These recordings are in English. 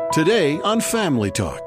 Today on Family Talk.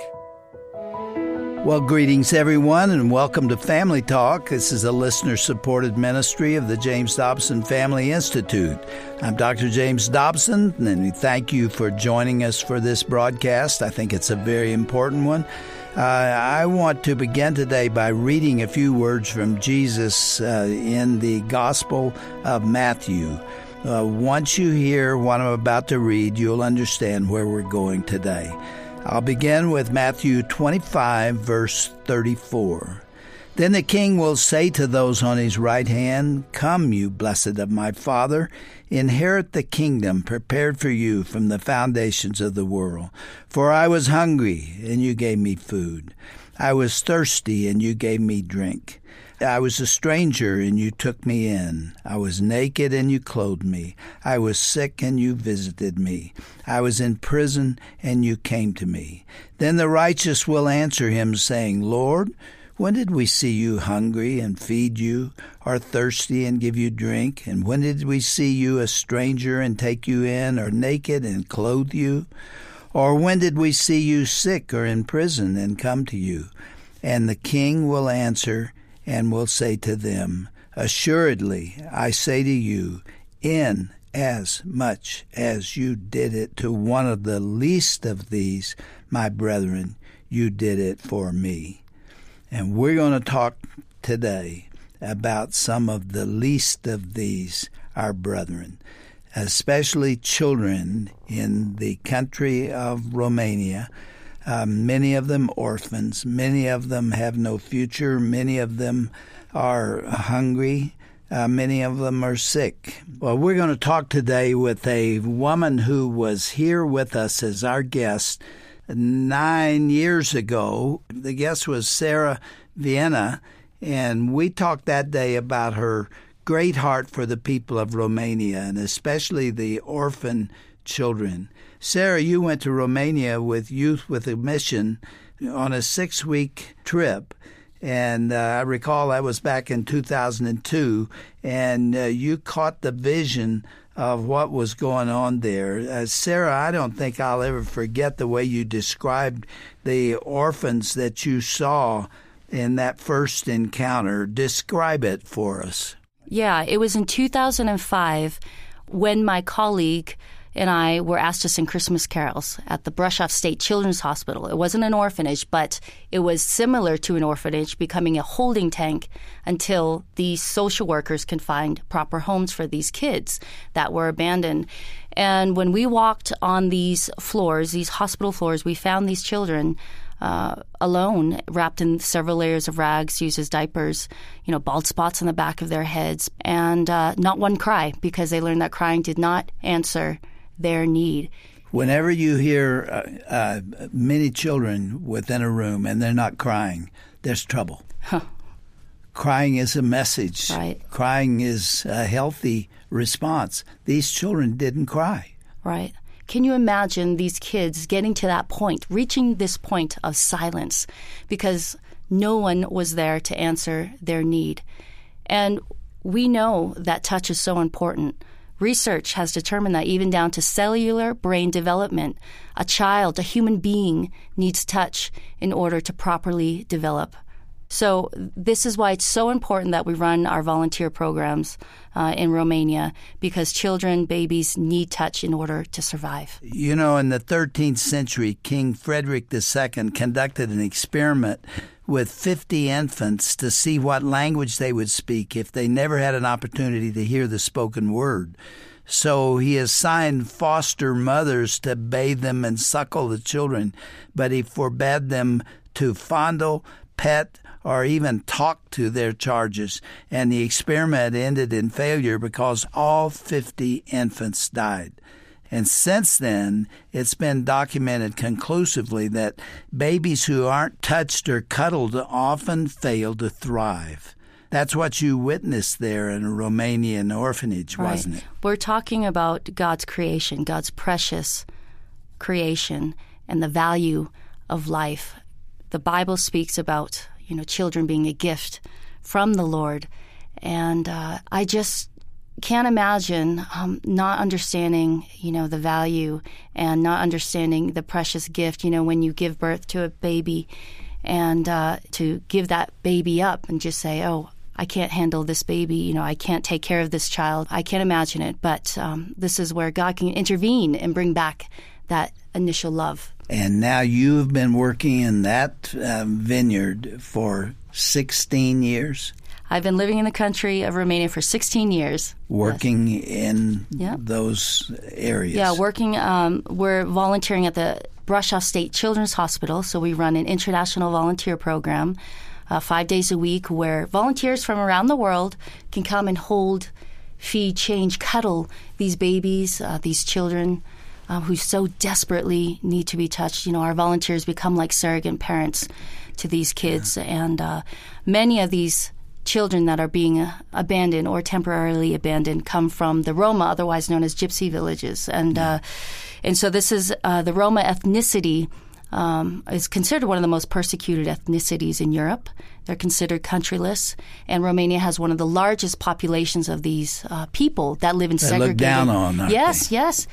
Well, greetings, everyone, and welcome to Family Talk. This is a listener-supported ministry of the James Dobson Family Institute. I'm Dr. James Dobson, and we thank you for joining us for this broadcast. I think it's a very important one. I want to begin today by reading a few words from Jesus in the Gospel of Matthew. Once you hear what I'm about to read, you'll understand where we're going today. I'll begin with Matthew 25, verse 34. Then the king will say to those on his right hand, "Come, you blessed of my Father, inherit the kingdom prepared for you from the foundations of the world. For I was hungry, and you gave me food. I was thirsty, and you gave me drink. I was a stranger, and you took me in. I was naked, and you clothed me. I was sick, and you visited me. I was in prison, and you came to me." Then the righteous will answer him, saying, "Lord, when did we see you hungry and feed you, or thirsty and give you drink? And when did we see you a stranger and take you in, or naked and clothe you? Or when did we see you sick or in prison and come to you?" And the king will answer and will say to them, "Assuredly, I say to you, in as much as you did it to one of the least of these, my brethren, you did it for me." And we're going to talk today about some of the least of these, our brethren, especially children in the country of Romania. Many of them orphans. Many of them have no future. Many of them are hungry. Many of them are sick. Well, we're going to talk today with a woman who was here with us as our guest 9 years ago. The guest was Sarah Vienna, and we talked that day about her great heart for the people of Romania, and especially the orphan children. Sarah, you went to Romania with Youth with a Mission on a 6-week trip, and I recall that was back in 2002, and you caught the vision of what was going on there. Sarah, I don't think I'll ever forget the way you described the orphans that you saw in that first encounter. Describe it for us. Yeah, it was in 2005 when my colleague and I were asked to sing Christmas carols at the Brasov State Children's Hospital. It wasn't an orphanage, but it was similar to an orphanage, becoming a holding tank until the social workers can find proper homes for these kids that were abandoned. And when we walked on these floors, these hospital floors, we found these children alone, wrapped in several layers of rags, used as diapers, bald spots on the back of their heads, and not one cry, because they learned that crying did not answer their need. Whenever you hear many children within a room and they're not crying, there's trouble. Crying is a message. Right. Crying is a healthy response. These children didn't cry. Right. Can you imagine these kids getting to that point, reaching this point of silence, because no one was there to answer their need? And we know that touch is so important. Research has determined that even down to cellular brain development, a child, a human being, needs touch in order to properly develop. So this is why it's so important that we run our volunteer programs in Romania, because children, babies need touch in order to survive. In the 13th century, King Frederick II conducted an experiment with 50 infants to see what language they would speak if they never had an opportunity to hear the spoken word. So he assigned foster mothers to bathe them and suckle the children, but he forbade them to fondle, pet, or even talk to their charges. And the experiment ended in failure because all 50 infants died. And since then, it's been documented conclusively that babies who aren't touched or cuddled often fail to thrive. That's what you witnessed there in a Romanian orphanage, right. Wasn't it? We're talking about God's creation, God's precious creation, and the value of life. The Bible speaks about, children being a gift from the Lord. And I just can't imagine not understanding, the value and not understanding the precious gift, when you give birth to a baby and to give that baby up and just say, oh, I can't handle this baby, I can't take care of this child. I can't imagine it, but this is where God can intervene and bring back that initial love. And now you've been working in that vineyard for 16 years? I've been living in the country of Romania for 16 years. Working in those areas? Yeah, working. We're volunteering at the Brasov State Children's Hospital, so we run an international volunteer program 5 days a week where volunteers from around the world can come and hold, feed, change, cuddle these babies, these children who so desperately need to be touched. Our volunteers become like surrogate parents to these kids, and many of these children that are being abandoned or temporarily abandoned come from the Roma, otherwise known as gypsy villages. And so this is the Roma ethnicity is considered one of the most persecuted ethnicities in Europe. They're considered countryless, and Romania has one of the largest populations of these people that live in segregated. Looked down on, aren't yes, they? Yes.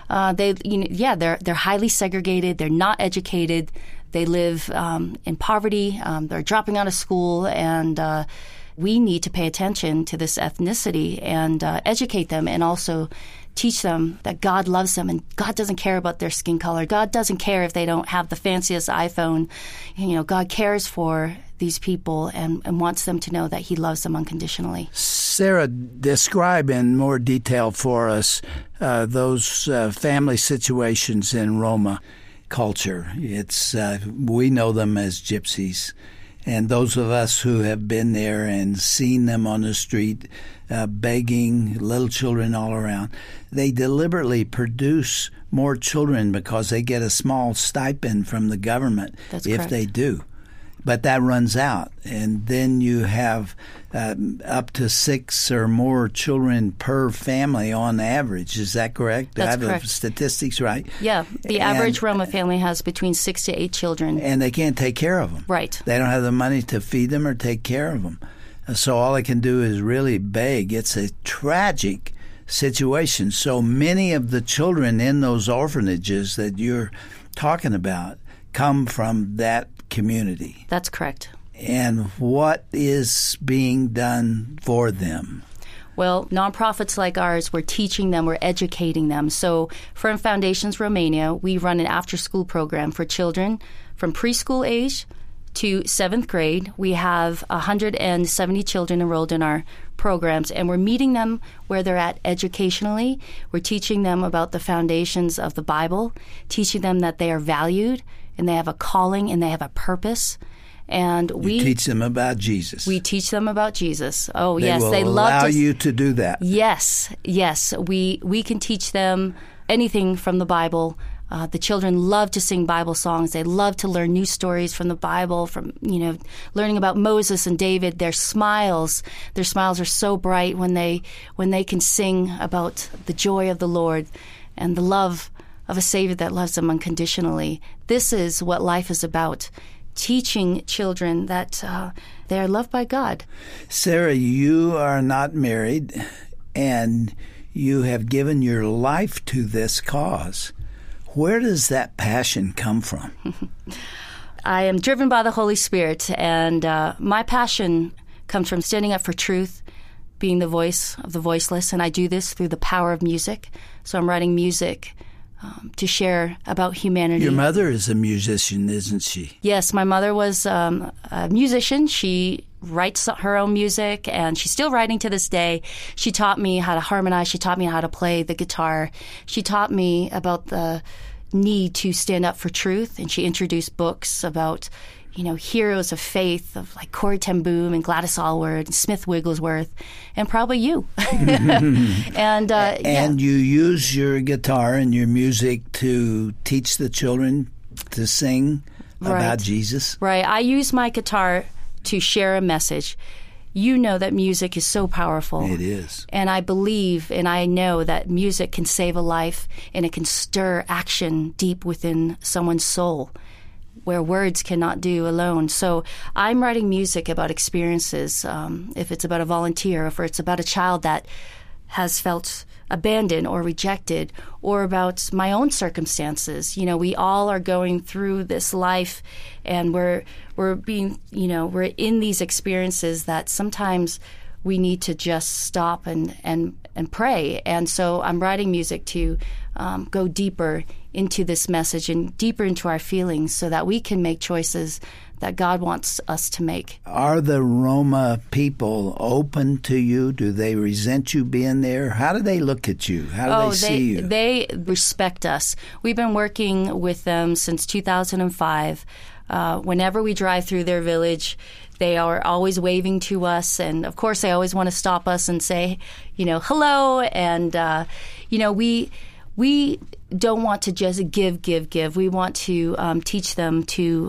They're highly segregated. They're not educated. They live in poverty. They're dropping out of school, and we need to pay attention to this ethnicity and educate them, and also teach them that God loves them and God doesn't care about their skin color. God doesn't care if they don't have the fanciest iPhone. God cares for these people and wants them to know that He loves them unconditionally. Sarah, describe in more detail for us those family situations in Roma culture. It's we know them as gypsies. And those of us who have been there and seen them on the street begging, little children all around, they deliberately produce more children because they get a small stipend from the government. That's if correct. They do. But that runs out. And then you have up to 6 or more children per family on average. Is that correct? That's Do I have correct. the statistics right? Yeah. The average Roma family has between 6 to 8 children. And they can't take care of them. Right. They don't have the money to feed them or take care of them. So all they can do is really beg. It's a tragic situation. So many of the children in those orphanages that you're talking about come from that community. That's correct. And what is being done for them? Well, nonprofits like ours, we're teaching them, we're educating them. So Firm Foundations Romania, we run an after-school program for children from preschool age to 7th grade. We have 170 children enrolled in our programs, and we're meeting them where they're at educationally. We're teaching them about the foundations of the Bible, teaching them that they are valued and they have a calling and they have a purpose. And we teach them about Jesus. We teach them about Jesus. Oh, they yes. will They love allow you to do that. Yes. We can teach them anything from the Bible. The children love to sing Bible songs. They love to learn new stories from the Bible, from, learning about Moses and David. Their smiles are so bright when they can sing about the joy of the Lord and the love of a Savior that loves them unconditionally. This is what life is about, teaching children that they are loved by God. Sarah, you are not married, and you have given your life to this cause. Where does that passion come from? I am driven by the Holy Spirit, and my passion comes from standing up for truth, being the voice of the voiceless, and I do this through the power of music. So I'm writing music to share about humanity. Your mother is a musician, isn't she? Yes, my mother was a musician. She writes her own music, and she's still writing to this day. She taught me how to harmonize. She taught me how to play the guitar. She taught me about the need to stand up for truth, and she introduced books about, heroes of faith, of like Corrie ten Boom and Gladys Aylward and Smith Wigglesworth, and probably you. And you use your guitar and your music to teach the children to sing about Jesus? Right. I use my guitar to share a message. You know that music is so powerful. It is. And I believe and I know that music can save a life, and it can stir action deep within someone's soul where words cannot do alone. So I'm writing music about experiences, if it's about a volunteer, if it's about a child that has felt abandoned or rejected, or about my own circumstances. We all are going through this life, and we're in these experiences that sometimes we need to just stop and pray. And so I'm writing music to go deeper into this message and deeper into our feelings so that we can make choices that God wants us to make. Are the Roma people open to you? Do they resent you being there? How do they look at you? How do they see you? They respect us. We've been working with them since 2005. Whenever we drive through their village, they are always waving to us. And, of course, they always want to stop us and say, hello. And, we don't want to just give. We want to teach them to,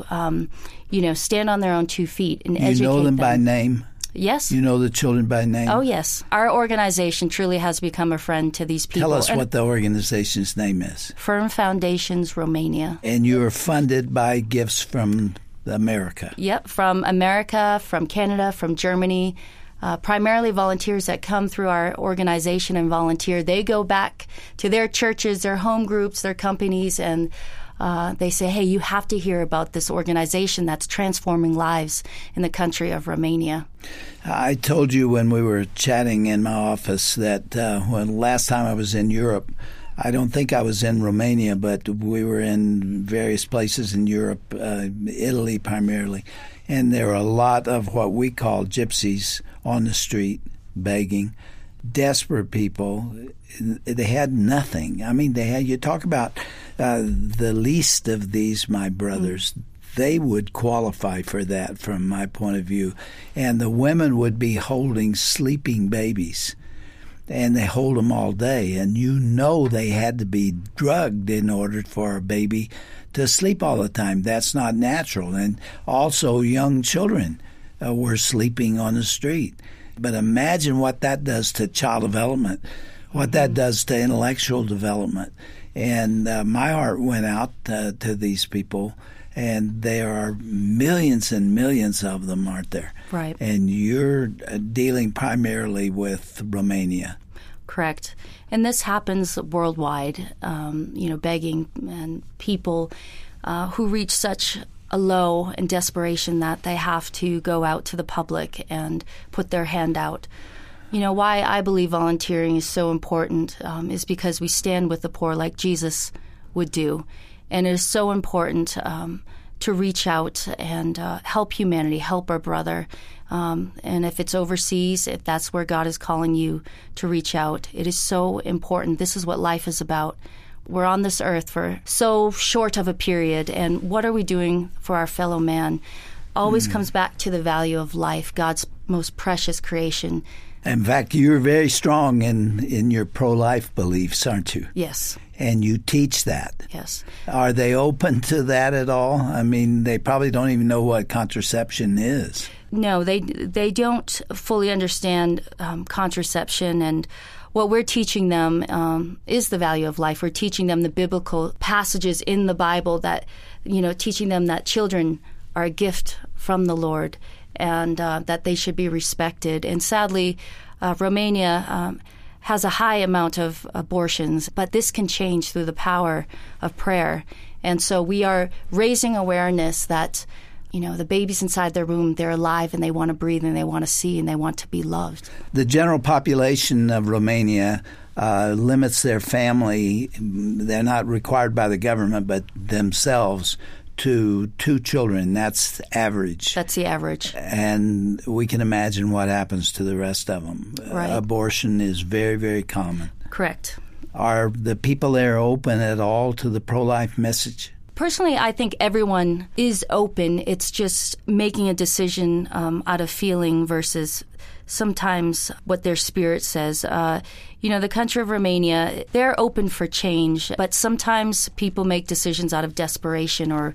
stand on their own 2 feet and educate them. You know them by name? Yes. You know the children by name? Oh, yes. Our organization truly has become a friend to these people. Tell us what the organization's name is. Firm Foundations Romania. And you are funded by gifts from America? Yep, from America, from Canada, from Germany. Primarily volunteers that come through our organization and volunteer. They go back to their churches, their home groups, their companies, and they say, hey, you have to hear about this organization that's transforming lives in the country of Romania. I told you when we were chatting in my office that when last time I was in Europe, I don't think I was in Romania, but we were in various places in Europe, Italy primarily, and there were a lot of what we call gypsies on the street begging, desperate people. They had nothing. I mean, you talk about the least of these, my brothers. They would qualify for that from my point of view. And the women would be holding sleeping babies. And they hold them all day. And they had to be drugged in order for a baby to sleep all the time. That's not natural. And also young children were sleeping on the street. But imagine what that does to child development, what that does to intellectual development. And my heart went out to these people. And there are millions and millions of them, aren't there? Right. And you're dealing primarily with Romania. Correct. And this happens worldwide, begging and people who reach such a low in desperation that they have to go out to the public and put their hand out. Why I believe volunteering is so important is because we stand with the poor like Jesus would do. And it is so important to reach out and help humanity, help our brother. And if it's overseas, if that's where God is calling you to reach out, it is so important. This is what life is about. We're on this earth for so short of a period, and what are we doing for our fellow man? Always comes back to the value of life, God's most precious creation. In fact, you're very strong in your pro-life beliefs, aren't you? Yes. And you teach that. Yes. Are they open to that at all? I mean, they probably don't even know what contraception is. No, they don't fully understand contraception, and what we're teaching them is the value of life. We're teaching them the biblical passages in the Bible that, teaching them that children are a gift from the Lord and that they should be respected. And sadly, Romania has a high amount of abortions, but this can change through the power of prayer. And so we are raising awareness that, the babies inside their womb, they're alive and they want to breathe and they want to see and they want to be loved. The general population of Romania limits their family. They're not required by the government, but themselves to 2 children. That's average. That's the average. And we can imagine what happens to the rest of them. Right. Abortion is very, very common. Correct. Are the people there open at all to the pro-life message? Personally, I think everyone is open. It's just making a decision out of feeling versus sometimes what their spirit says. The country of Romania, they're open for change, but sometimes people make decisions out of desperation or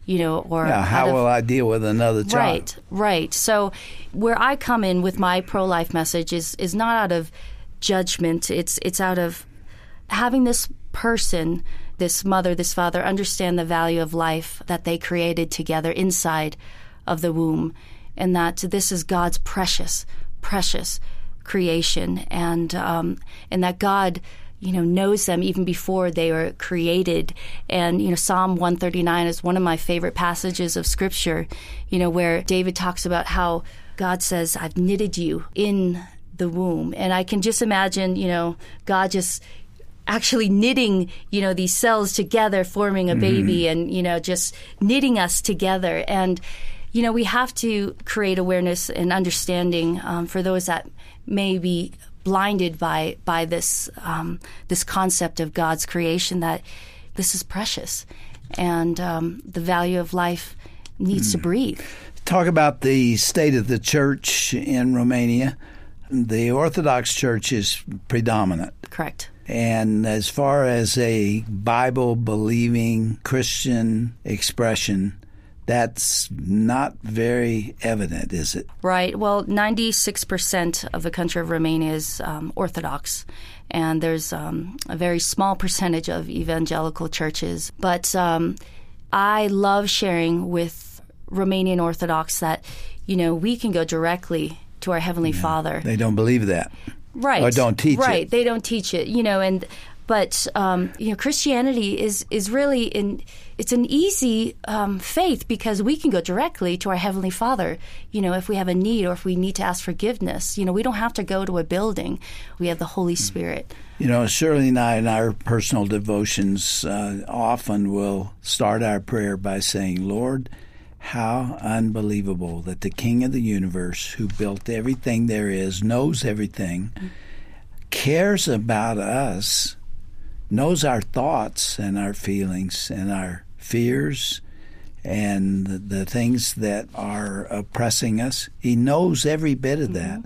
how will I deal with another child? Right. So where I come in with my pro-life message is not out of judgment. It's out of having this person, this mother, this father, understand the value of life that they created together inside of the womb, and that this is God's precious creation, and that God, knows them even before they were created. And, Psalm 139 is one of my favorite passages of Scripture, where David talks about how God says, I've knitted you in the womb. And I can just imagine, God just actually knitting, these cells together, forming a baby, and, just knitting us together. And, we have to create awareness and understanding for those that may be blinded by this this concept of God's creation, that this is precious, and the value of life needs to breathe. Talk about the state of the church in Romania. The Orthodox Church is predominant. Correct. And as far as a Bible-believing Christian expression, that's not very evident, is it? Right. Well, 96% of the country of Romania is Orthodox, and there's a very small percentage of evangelical churches. But I love sharing with Romanian Orthodox that, we can go directly to our Heavenly Father. They don't believe that. Right. Or don't teach it. Right. They don't teach it, But Christianity is really it's an easy faith, because we can go directly to our Heavenly Father, if we have a need or if we need to ask forgiveness. We don't have to go to a building. We have the Holy Spirit. Shirley and I in our personal devotions often will start our prayer by saying, Lord, how unbelievable that the King of the universe, who built everything there is, knows everything, cares about us, knows our thoughts and our feelings and our fears and the things that are oppressing us. He knows every bit of that.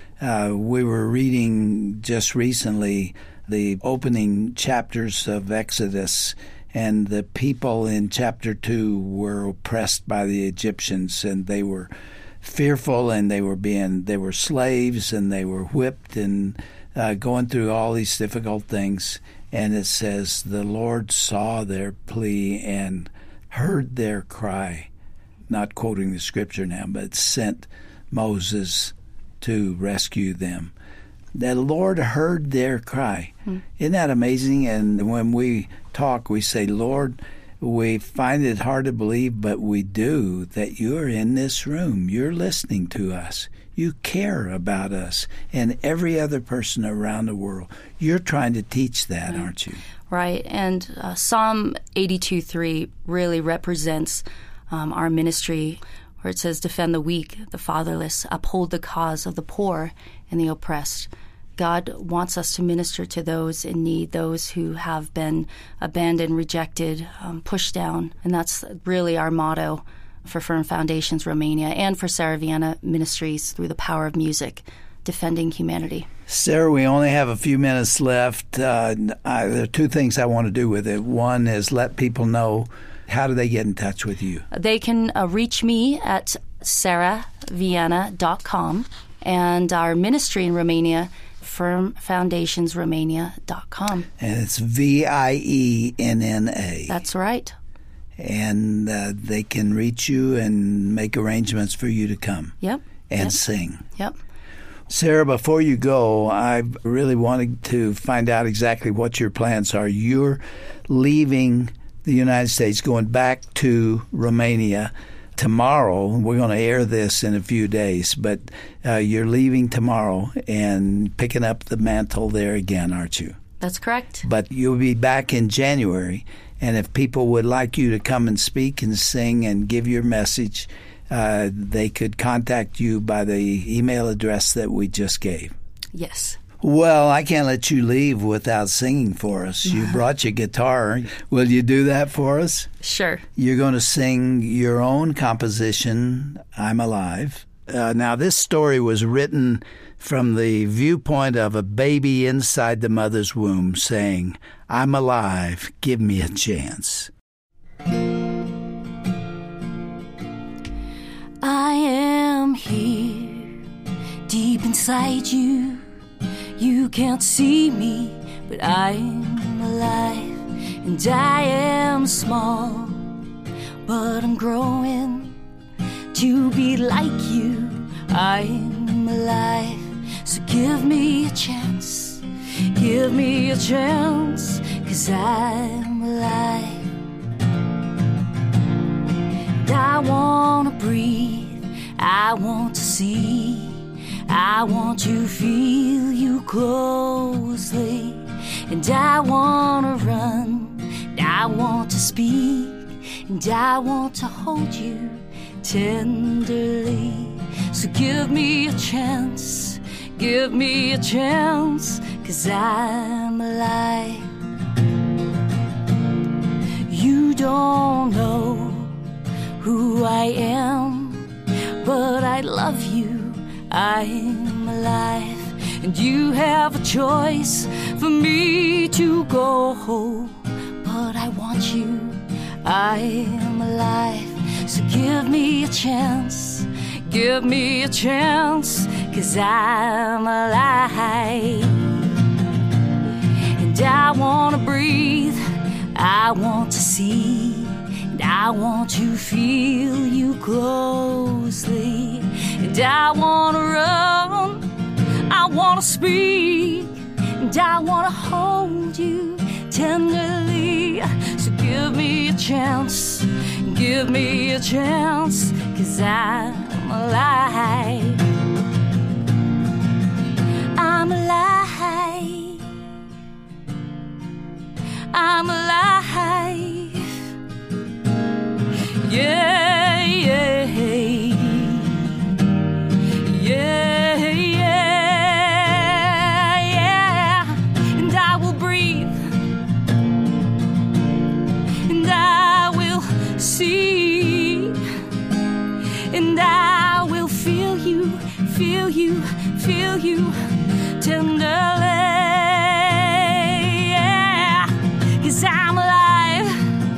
We were reading just recently the opening chapters of Exodus, and the people in chapter 2 were oppressed by the Egyptians, and they were fearful, and they were slaves, and they were whipped, and going through all these difficult things. And it says, the Lord saw their plea and heard their cry. Not quoting the scripture now, but sent Moses to rescue them. The Lord heard their cry. Isn't that amazing? And when we talk, we say, Lord, we find it hard to believe, but we do, that you're in this room. You're listening to us. You care about us and every other person around the world. You're trying to teach that, aren't you? Right. And Psalm 82:3 really represents our ministry, where it says, defend the weak, the fatherless, uphold the cause of the poor and the oppressed. God wants us to minister to those in need, those who have been abandoned, rejected, pushed down. And that's really our motto for Firm Foundations Romania and for Sarah Viena Ministries through the power of music, defending humanity. Sarah, we only have a few minutes left. There are two things I want to do with it. One is let people know, how do they get in touch with you? They can reach me at sarahviena.com, and our ministry in Romania, firmfoundationsromania.com. And it's Vienna. That's right. And they can reach you and make arrangements for you to come. Yep. And sing. Yep. Sarah, before you go, I really wanted to find out exactly what your plans are. You're leaving the United States, going back to Romania tomorrow. We're going to air this in a few days, but you're leaving tomorrow and picking up the mantle there again, aren't you? That's correct. But you'll be back in January, and if people would like you to come and speak and sing and give your message, they could contact you by the email address that we just gave. Yes. Well, I can't let you leave without singing for us. You brought your guitar. Will you do that for us? Sure. You're going to sing your own composition, I'm Alive. Now, this story was written from the viewpoint of a baby inside the mother's womb saying, I'm alive, give me a chance. I am here, deep inside you. You can't see me, but I'm alive. And I am small, but I'm growing to be like you. I'm alive. So give me a chance, give me a chance, 'cause I'm alive. And I want to breathe, I want to see, I want to feel you closely. And I want to run, and I want to speak, and I want to hold you tenderly. So give me a chance, give me a chance, 'cause I'm alive. You don't know who I am, but I love you, I'm alive. And you have a choice for me to go, but I want you, I am alive. So give me a chance, give me a chance, 'cause I'm alive. And I want to breathe, I want to see, and I want to feel you closely. And I want to run, I want to speak, and I want to hold you tenderly. So give me a chance, give me a chance, 'cause I'm alive. I'm alive. I'm alive. Yeah, yeah, yeah. See, and I will feel you, feel you, feel you tenderly, yeah, 'cause I'm alive,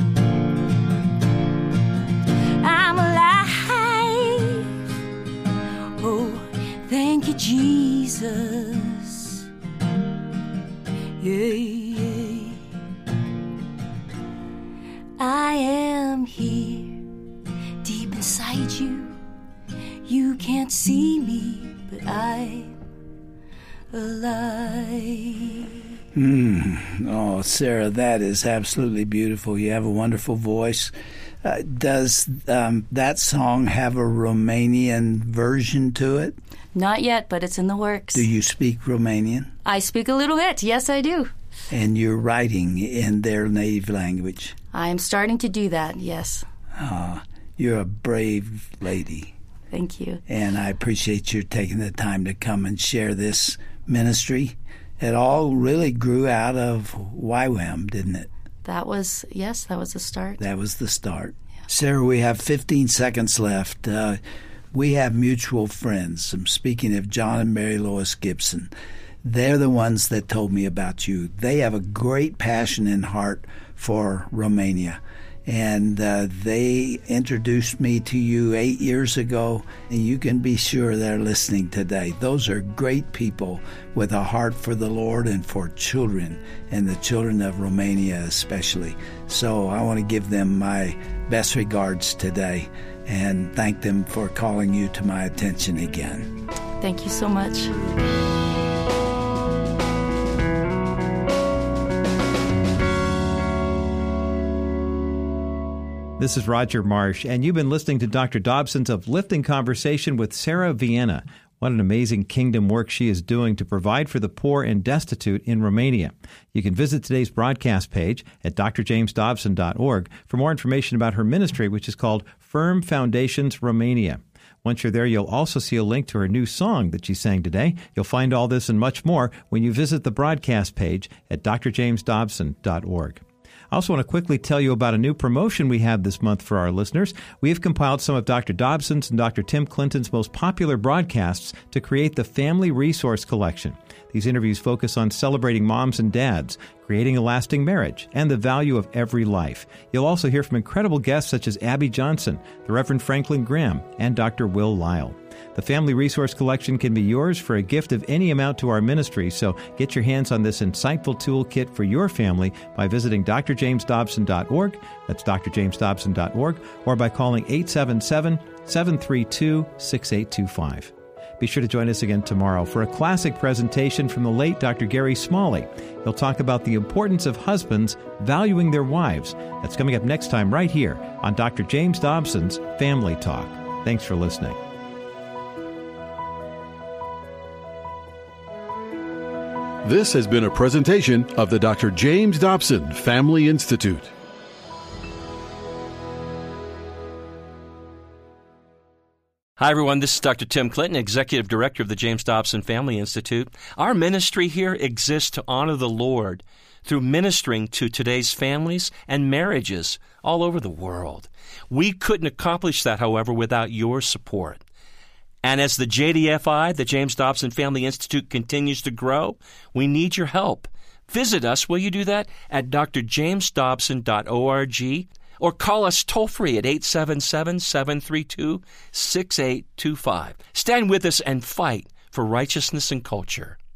I'm alive. Oh, thank you, Jesus, yeah. I am here, deep inside you. You can't see me, but I'm alive. Oh, Sarah, that is absolutely beautiful. You have a wonderful voice. Does that song have a Romanian version to it? Not yet, but it's in the works. Do you speak Romanian? I speak a little bit. Yes, I do. And you're writing in their native language? I am starting to do that, yes. You're a brave lady. Thank you. And I appreciate you taking the time to come and share this ministry. It all really grew out of YWAM, didn't it? That was the start. That was the start. Yeah. Sarah, we have 15 seconds left. We have mutual friends. I'm speaking of John and Mary Lois Gibson. They're the ones that told me about you. They have a great passion and heart for Romania. And they introduced me to you 8 years ago, and you can be sure they're listening today. Those are great people with a heart for the Lord and for children, and the children of Romania especially. So I want to give them my best regards today and thank them for calling you to my attention again. Thank you so much. This is Roger Marsh, and you've been listening to Dr. Dobson's Uplifting Conversation with Sarah Vienna. What an amazing kingdom work she is doing to provide for the poor and destitute in Romania. You can visit today's broadcast page at drjamesdobson.org for more information about her ministry, which is called Firm Foundations Romania. Once you're there, you'll also see a link to her new song that she sang today. You'll find all this and much more when you visit the broadcast page at drjamesdobson.org. I also want to quickly tell you about a new promotion we have this month for our listeners. We have compiled some of Dr. Dobson's and Dr. Tim Clinton's most popular broadcasts to create the Family Resource Collection. These interviews focus on celebrating moms and dads, creating a lasting marriage, and the value of every life. You'll also hear from incredible guests such as Abby Johnson, the Reverend Franklin Graham, and Dr. Will Lyle. The Family Resource Collection can be yours for a gift of any amount to our ministry, so get your hands on this insightful toolkit for your family by visiting drjamesdobson.org, that's drjamesdobson.org, or by calling 877-732-6825. Be sure to join us again tomorrow for a classic presentation from the late Dr. Gary Smalley. He'll talk about the importance of husbands valuing their wives. That's coming up next time right here on Dr. James Dobson's Family Talk. Thanks for listening. This has been a presentation of the Dr. James Dobson Family Institute. Hi, everyone. This is Dr. Tim Clinton, Executive Director of the James Dobson Family Institute. Our ministry here exists to honor the Lord through ministering to today's families and marriages all over the world. We couldn't accomplish that, however, without your support. And as the JDFI, the James Dobson Family Institute, continues to grow, we need your help. Visit us, will you do that, at drjamesdobson.org, or call us toll-free at 877-732-6825. Stand with us and fight for righteousness and culture.